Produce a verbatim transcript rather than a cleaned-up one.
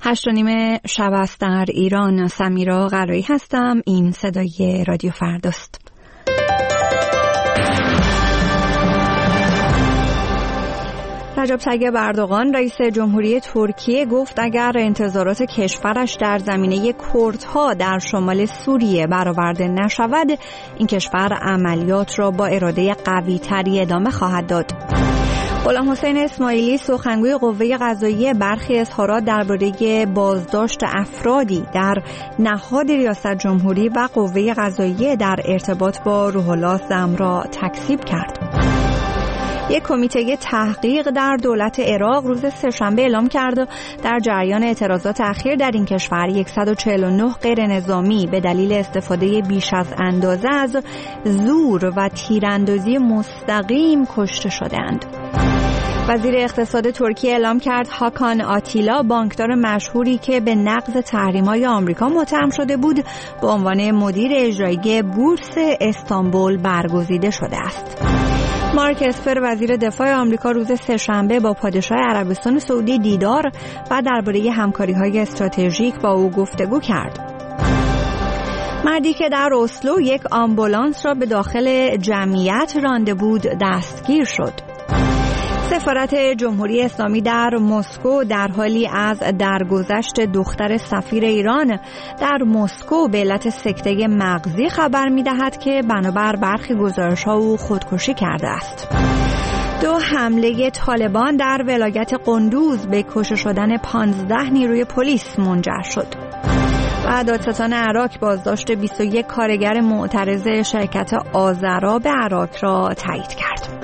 هشت و نیم شب است در ایران. سمیرا قرایی هستم. این صدای رادیو فرداست. رجب طیب اردوغان رئیس جمهوری ترکیه گفت اگر انتظارات کشورش در زمینه کردها در شمال سوریه برآورده نشود، این کشور عملیات را با اراده قوی تری ادامه خواهد داد. غلام حسین اسماعیلی سخنگوی قوه قضاییه برخی اظهارات درباره بازداشت افرادی در نهاد ریاست جمهوری و قوه قضاییه در ارتباط با روح الله زم را تکذیب کرد. یک کمیته تحقیق در دولت عراق روز سه‌شنبه اعلام کرد در جریان اعتراضات اخیر در این کشور صد و چهل و نه غیر نظامی به دلیل استفاده بیش از اندازه از زور و تیراندازی مستقیم کشته شدند. وزیر اقتصاد ترکیه اعلام کرد هاکان آتیلا، بانکدار مشهوری که به نقض تحریم‌های آمریکا متهم شده بود، به عنوان مدیر اجرایی بورس استانبول برگزیده شده است. مارک اسپر وزیر دفاع آمریکا روز سه‌شنبه با پادشاه عربستان سعودی دیدار و درباره همکاری‌های استراتژیک با او گفتگو کرد. مردی که در اسلو یک آمبولانس را به داخل جمعیت رانده بود دستگیر شد. سفارت جمهوری اسلامی در مسکو در حالی از درگذشت دختر سفیر ایران در مسکو به علت سکته مغزی خبر می‌دهد که بنابر برخی گزارش‌ها او خودکشی کرده است. دو حمله طالبان در ولایت قندوز به کشته شدن پانزده نیروی پلیس منجر شد. و دادستان عراق بازداشت بیست و یک کارگر معترض شرکت آذرا به عراق را تایید کرد.